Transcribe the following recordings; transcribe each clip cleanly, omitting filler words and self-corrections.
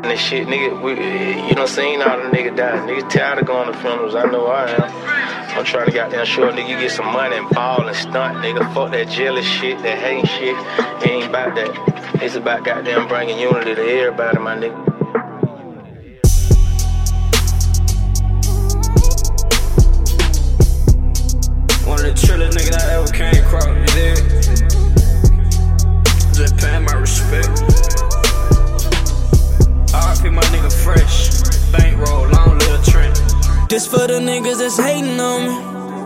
This shit, nigga, you done seen all the nigga die. Niggas tired of going to funerals, I know I am. I'm trying to goddamn sure nigga you get some money and ball and stunt, nigga. Fuck that jealous shit, that hating shit. It ain't about that. It's about goddamn bringing unity to everybody, my nigga. One of the trillest niggas I ever came across, you dig? Just paying my respect. RP my nigga Fresh, bankroll, long live Trent. This for the niggas that's hating on me,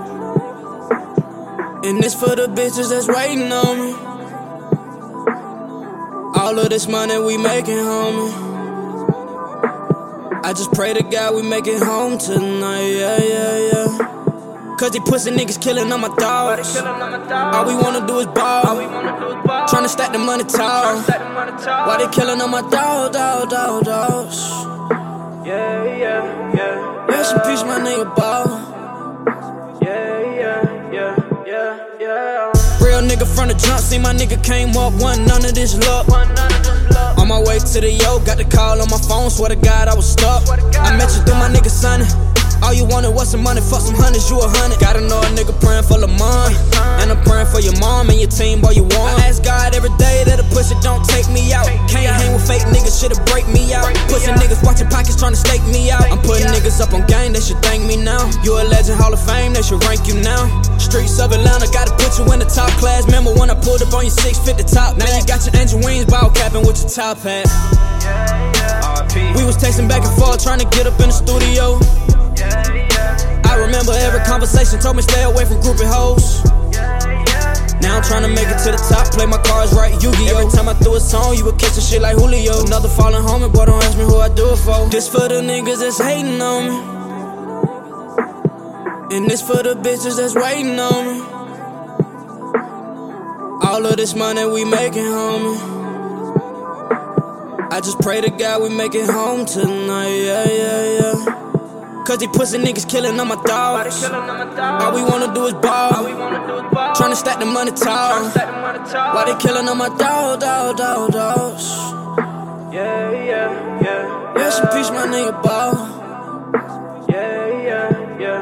and this for the bitches that's waiting on me. All of this money we making, homie. I just pray to God we make it home tonight, yeah. Cause these pussy niggas killing on my dogs. All we wanna do is ball. Tryna stack the money tall. Why they killing on my dogs? Yeah. Rest in peace, my nigga ball. Yeah. Real nigga from the jump, see my nigga came up, wasn't none of this luck. On my way to the yo, got the call on my phone, swear to God I was stuck. I met you through my nigga Sonny. All you wanted was some money, fuck some hundreds, you 100. Gotta know a nigga praying for Lamont, and I'm praying for your mom and your team, boy you won. I ask God every day that a pussy don't take me out. Can't hang with fake niggas, shit'll break me out. Pussy niggas watching pockets trying to stake me out. I'm putting niggas up on game, they should thank me now. You a legend, Hall of Fame, they should rank you now. Streets of Atlanta, gotta put you in the top class. Remember when I pulled up on your 650 top? Now you got your engine wings, ball capping with your top hat. We was texting back and forth, trying to get up in the studio. I remember every conversation told me stay away from groupie hoes. Now I'm tryna make it to the top, play my cards right, Yu-Gi-Oh! Every time I threw a song, you would catch a shit like Julio. Another falling homie, boy, don't ask me who I do it for. This for the niggas that's hating on me, and this for the bitches that's waiting on me. All of this money we making, homie. I just pray to God we make it home tonight, yeah. Cause these pussy niggas killing on my dogs. All we wanna do is ball. Tryna stack the money tall. Why they killing on my dogs? Yeah. Rest in peace, my nigga ball. Yeah.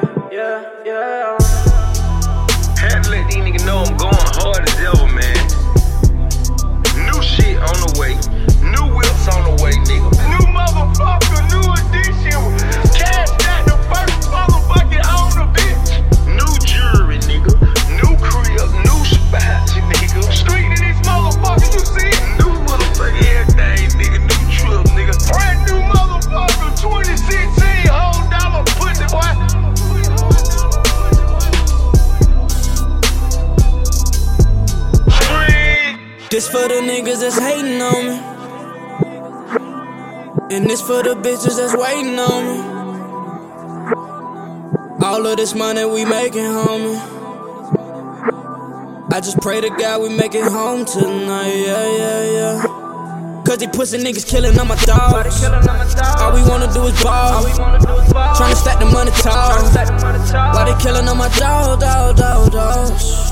Had to let these niggas know I'm going hard as ever, man. New shit on the way. New whips on the way, nigga. New motherfucker, new edition. Cash out the first motherfucking on the bitch. New jewelry, nigga. New crib, new spots, nigga. Street in this motherfucker, you see it? New motherfucking everything, nigga. New trip, nigga. Brand new motherfucker, 2016. Whole dollar pussy, boy. This for the niggas that's hating on me, and this for the bitches that's waiting on me. All of this money we making, homie. I just pray to God we make it home tonight, yeah. Cause these pussy niggas killing on my dogs. All we wanna do is ball. Tryna stack the money tall. Why they killing on my dogs?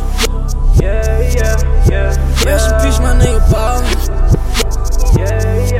Yeah. Rest in peace, my nigga ball. Yeah.